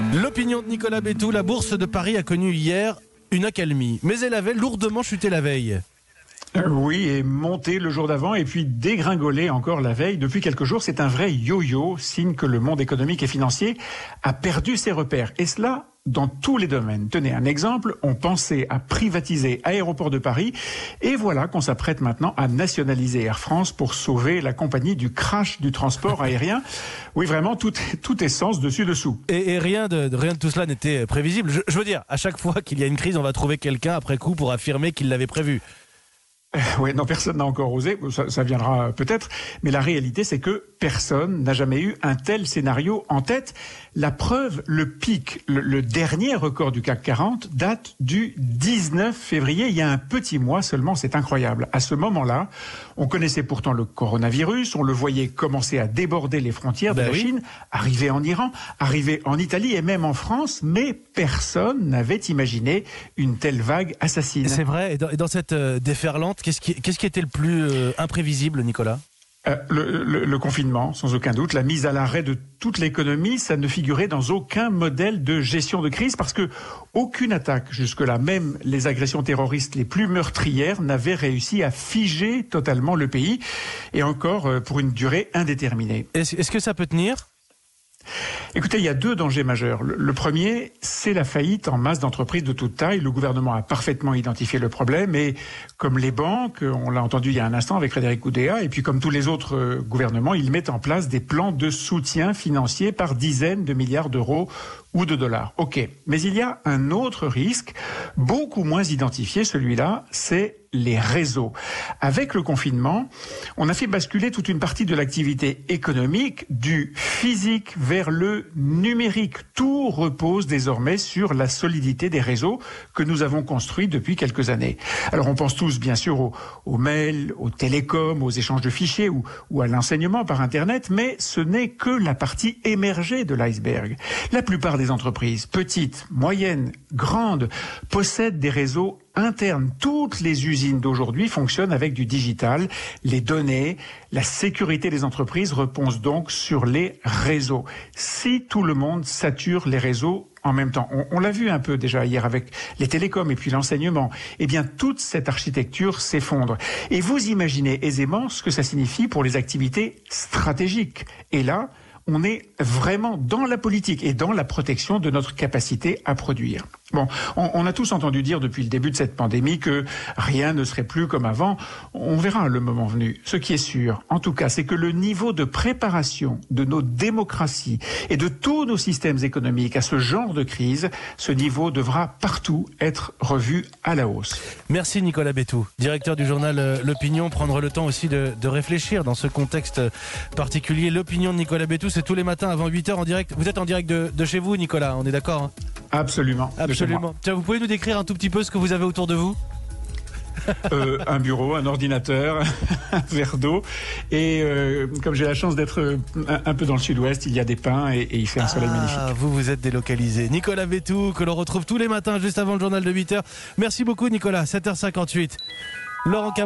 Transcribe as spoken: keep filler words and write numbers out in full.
L'opinion de Nicolas Bétou, la bourse de Paris a connu hier une accalmie, mais elle avait lourdement chuté la veille. Oui, et monté le jour d'avant et puis dégringolé encore la veille. Depuis quelques jours, c'est un vrai yo-yo, signe que le monde économique et financier a perdu ses repères. Et cela dans tous les domaines. Tenez un exemple, on pensait à privatiser Aéroports de Paris et voilà qu'on s'apprête maintenant à nationaliser Air France pour sauver la compagnie du crash du transport aérien. Oui, vraiment, tout, tout est sens dessus-dessous. Et, et rien, de, rien de tout cela n'était prévisible. Je, je veux dire, à chaque fois qu'il y a une crise, on va trouver quelqu'un après coup pour affirmer qu'il l'avait prévu. Oui, non, personne n'a encore osé, ça, ça viendra peut-être, mais la réalité c'est que personne n'a jamais eu un tel scénario en tête. La preuve, le pic, le, le dernier record du C A C quarante date du dix-neuf février, il y a un petit mois seulement, c'est incroyable. À ce moment-là, on connaissait pourtant le coronavirus, on le voyait commencer à déborder les frontières de ben la oui. Chine, arriver en Iran, arriver en Italie et même en France, mais personne n'avait imaginé une telle vague assassine. C'est vrai, et dans, et dans cette euh, déferlante, qu'est-ce qui, qu'est-ce qui était le plus euh, imprévisible, Nicolas ? Euh, le, le, le confinement, sans aucun doute, la mise à l'arrêt de toute l'économie, ça ne figurait dans aucun modèle de gestion de crise parce que aucune attaque jusque-là, même les agressions terroristes les plus meurtrières, n'avait réussi à figer totalement le pays et encore euh, pour une durée indéterminée. Est-ce, est-ce que ça peut tenir ? Écoutez, il y a deux dangers majeurs. Le, le premier, c'est la faillite en masse d'entreprises de toute taille. Le gouvernement a parfaitement identifié le problème et comme les banques, on l'a entendu il y a un instant avec Frédéric Oudéa, et puis comme tous les autres euh, gouvernements, ils mettent en place des plans de soutien financier par dizaines de milliards d'euros ou de dollars. Ok, mais il y a un autre risque, beaucoup moins identifié, celui-là, c'est les réseaux. Avec le confinement, on a fait basculer toute une partie de l'activité économique du physique vers le numérique. Tout repose désormais sur la solidité des réseaux que nous avons construits depuis quelques années. Alors on pense tous bien sûr aux, aux mails, aux télécoms, aux échanges de fichiers ou, ou à l'enseignement par Internet, mais ce n'est que la partie émergée de l'iceberg. La plupart des entreprises, petites, moyennes, grandes, possèdent des réseaux interne. Toutes les usines d'aujourd'hui fonctionnent avec du digital. Les données, la sécurité des entreprises reposent donc sur les réseaux. Si tout le monde sature les réseaux en même temps, on, on l'a vu un peu déjà hier avec les télécoms et puis l'enseignement, eh bien toute cette architecture s'effondre. Et vous imaginez aisément ce que ça signifie pour les activités stratégiques. Et là, on est vraiment dans la politique et dans la protection de notre capacité à produire. Bon, on, on a tous entendu dire depuis le début de cette pandémie que rien ne serait plus comme avant. On verra le moment venu. Ce qui est sûr, en tout cas, c'est que le niveau de préparation de nos démocraties et de tous nos systèmes économiques à ce genre de crise, ce niveau devra partout être revu à la hausse. Merci Nicolas Bétou, directeur du journal euh, L'Opinion. Prendre le temps aussi de, de réfléchir dans ce contexte particulier. L'Opinion de Nicolas Bétou, c'est tous les matins avant huit heures en direct. Vous êtes en direct de, de chez vous, Nicolas, on est d'accord, hein ? Absolument. Absolument. Tiens, vous pouvez nous décrire un tout petit peu ce que vous avez autour de vous ? euh, Un bureau, un ordinateur, un verre d'eau. Et euh, comme j'ai la chance d'être un, un peu dans le sud-ouest, il y a des pins et, et il fait un soleil ah, magnifique. Vous, vous êtes délocalisé. Nicolas Bétou, que l'on retrouve tous les matins juste avant le journal de huit heures. Merci beaucoup Nicolas, sept heures cinquante-huit. Laurent Cam-